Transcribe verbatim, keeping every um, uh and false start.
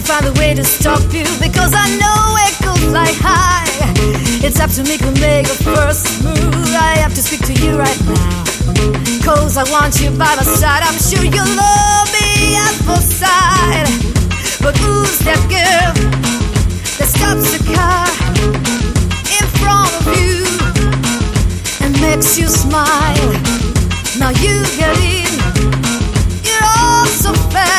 find a way to stop you, because I know it goes like high. It's up to me to make a first move. I have to speak to you right now, cause I want you by my side. I'm sure you love me at first sight. But who's that girl that stops the car in front of you and makes you smile? Now you get it.